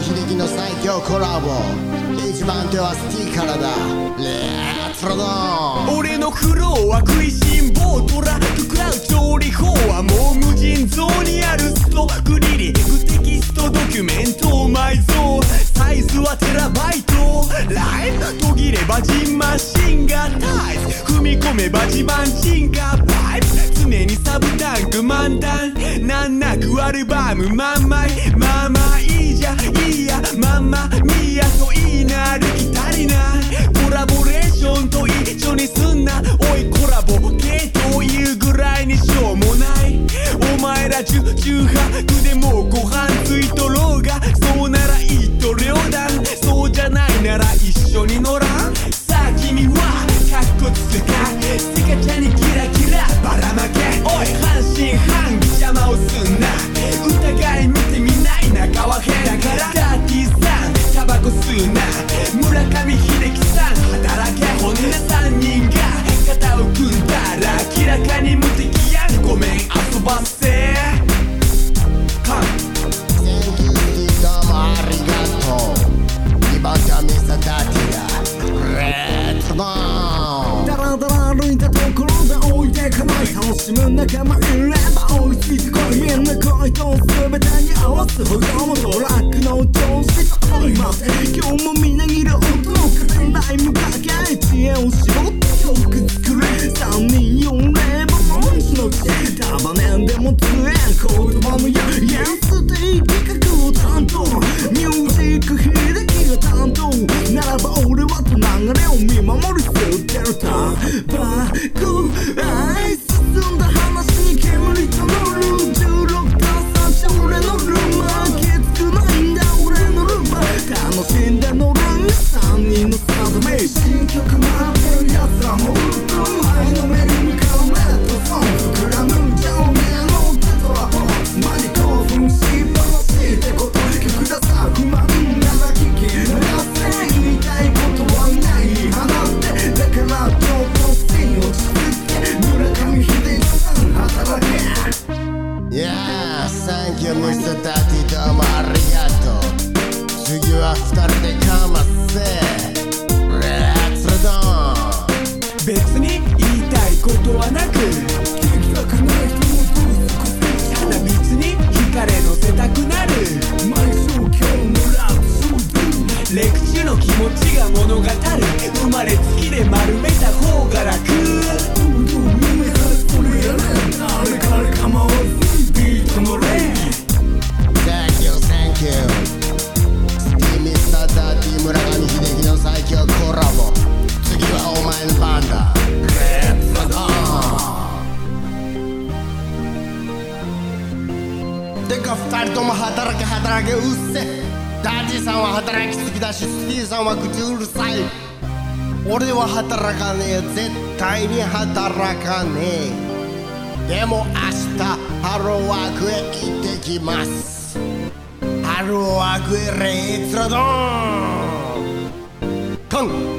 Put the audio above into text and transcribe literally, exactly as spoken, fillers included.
秀樹の最強コラボ。一番手はスティからだ。レッツロドーン。 俺のフローは食いしん坊トラック食らう調理法はもう無尽蔵にあるストグリリングテキストドキュメント埋蔵サイズはテラバイトライブ途切ればジンマシンガタイプ踏み込めば地盤進化バイブ常にサブタンク満タン難なくアルバム満枚まあまあいいじゃいいやマンマミーヤといいな歩き足りないコラボレーションと一緒にすんなおいコラボ系というぐらいにしょうもないお前ら十中八九でもご飯ついとろうがそうなら一刀両断そうじゃないなら一緒に乗らんさあ君はカッコつくかスカちゃんにキラキラばらまけおい半信半疑邪魔をすんな疑い見てみない中は変だからダーティーさんタバコ吸うな村上秀樹さん働けこんな三人が肩を組んだら明らかに無敵やんごめん遊ばせカンセンキュースティどうもありがとう。にばん手はミスターダーティーだ。レッツロドーン。 ダラダラ歩いたところで置いてかない楽しむ仲間いれば追いついてこいみんな恋と全てに合わすほどもトラックの調子と追います今日もみなぎる音の風ライムかけ知恵を絞って曲作れ三人呼んでば文字の知恵束ねんでも強え言葉のややステーキ企画を担当ミュージック秀樹が担当ならば俺はと流れを見守るステルターバック愛進んだ話に煙と乗るじゅうろくたすさん俺のルマーきつくないんだ俺のルマー楽しんで乗るん三人のサドメ新曲待ってる奴らもうっと前のめりにカメラとソン膨らむじゃおめえのテトラポーマジ興奮しっぱなしってこと曲ださ不満なら聞き流せ言いたいことはない放ってだからちょっとスティン落ち着いて村上秀樹さん働けいやーサンキューミスターダーティーどうもありがとう。次は二人でかませ。レッツロドーン。 別に言いたいことはなく聞きたくない人もどうすこただ別に惹かれ乗せたくなる毎週今日のラブソードレクチュの気持ちが物語る生まれつきで丸めた方が楽どんどん夢晴れそれやねん誰彼構わずビートのレイサンキューサンキュー。スティーミスターダーティー村上秀樹の最強コラボ。次はお前の番だ。レッツロドーン。てか二人とも働け働けうっせ。ダーティーさんは働きすぎだしスティーさんは口うるさい。俺は働かねえ絶対に働かねえ。でも明日ハローワークへ行ってきます。ハローワークへレッツロドーン。コン